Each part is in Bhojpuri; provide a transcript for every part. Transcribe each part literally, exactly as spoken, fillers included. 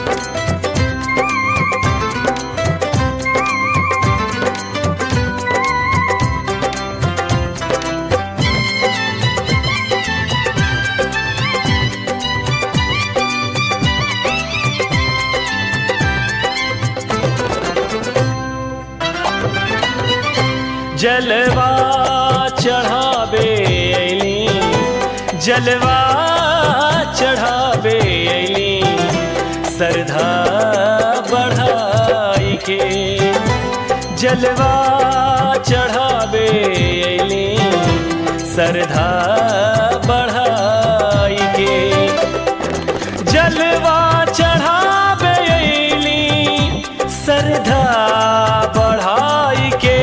जलवा चढ़ावे अइली, जलवा चढ़ावे अइली, श्रद्धा बढ़ाई के। जलवा चढ़ावे अइली, श्रद्धा बढ़ाई के। जलवा चढ़ावे अइली, श्रद्धा बढ़ाई के।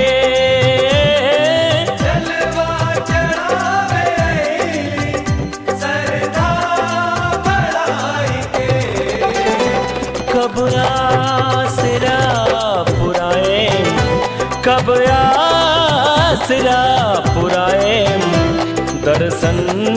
कब आसरा पुराए, कब आसरा पुराए, दर्शन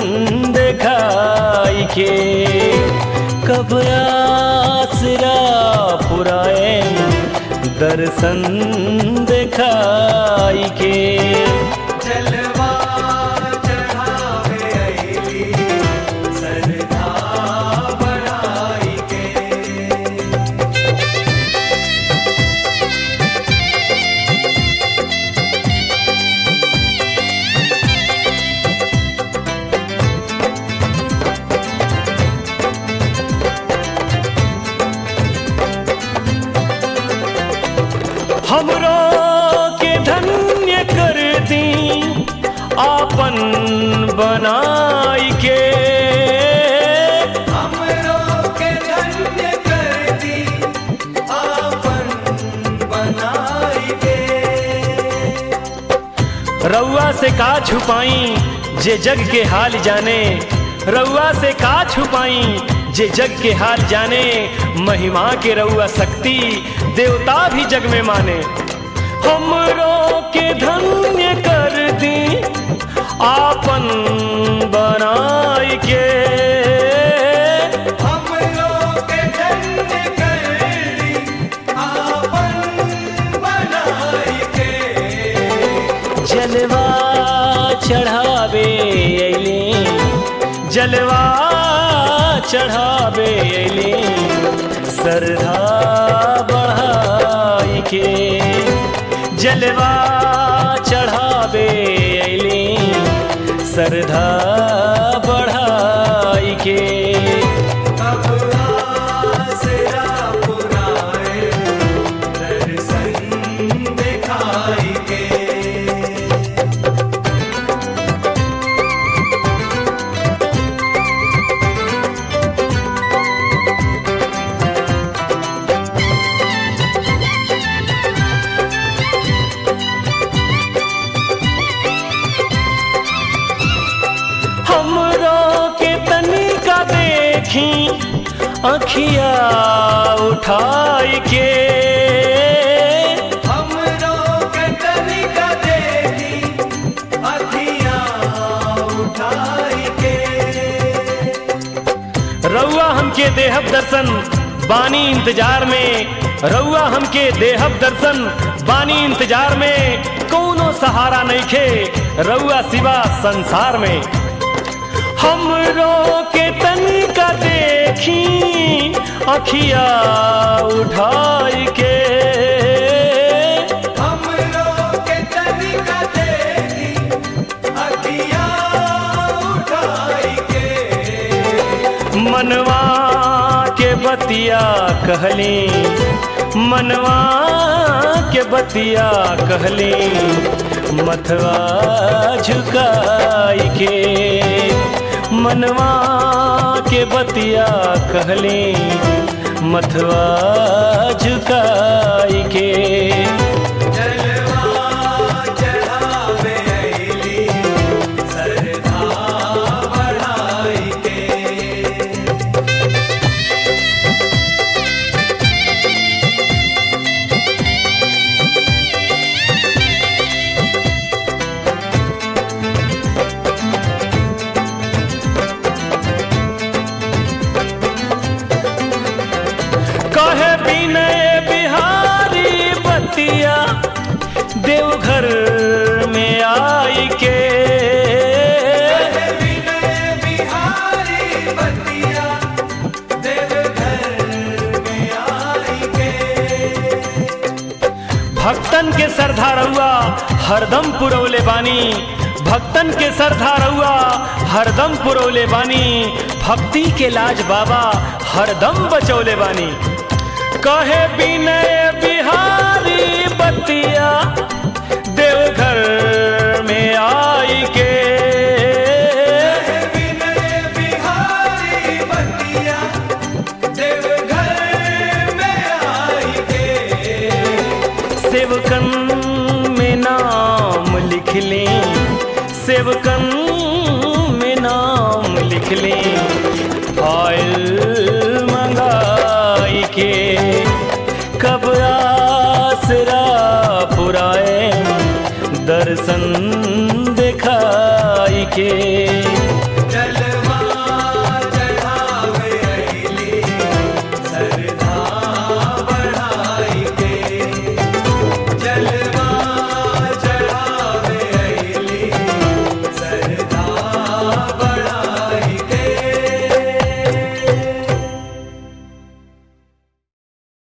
दिखाई के। कब आसरा पुराए, दर्शन दिखाई के। जलवा चढ़ावे अइली, श्रद्धा बढ़ाई के। हमरो के धन्य कर दी आपन बनाई के। हमरो के धन्य कर दी आपन बनाई के। रउआ से का छुपाई जे जग के हाल जाने, रउआ से का छुपाई जे जग के हाल जाने। महिमा के रउआ शक्ति देवता भी जग में माने। हमरो के धन्य कर दी आपन बनाई के। हमरो के धन्य कर दी आपन बनाई के। जलवा चढ़ावे अइली, जलवा चढ़ावे अइली, श्रद्धा बढ़ाई के। जलवा चढ़ावे अइली, श्रद्धा बढ़ाई के। कब आसरा पुराए, दर्शन दिखाई के। हमरो के तनिका देखी अखिया उठाई के। हमरो के तनिका देखी अखिया उठाई के। रउआ हमके देहब दर्शन बानी इंतजार में, रउआ हमके देहब दर्शन बानी इंतजार में। कौनो सहारा नइखे रउआ सिवा संसार में। हमरो के तनिका देखी अखिया उठाई के। हमरो के तनिका देखी अखिया उठाई के। मनवा के बतिया कहली, मनवा के बतिया कहली, मथवा झुकाई के। मनवा के बतिया कहली, मथवा झुकाई के। जलवा चढ़ावे अइली, श्रद्धा बढ़ाई के। कहे विनय बिहारी बतिया देवघर में आई के। विनय बिहारी बतिया देवघर में आई के। भक्तन के सरधा रउआ हरदम पुरौले बानी, भक्तन के सरधा रउआ हरदम पुरौले बानी, भक्ति के लाज बाबा हरदम बचौले बानी। कहे विनय बिहारी बतिया देवघर में आई के। विनय बिहारी बतिया देवघर में आई के। सेवकन में नाम लिख लें, सेवकन में नाम लिख लें, आयल मंगाई के। कब आसरा पुराए दर्शन दिखाई के।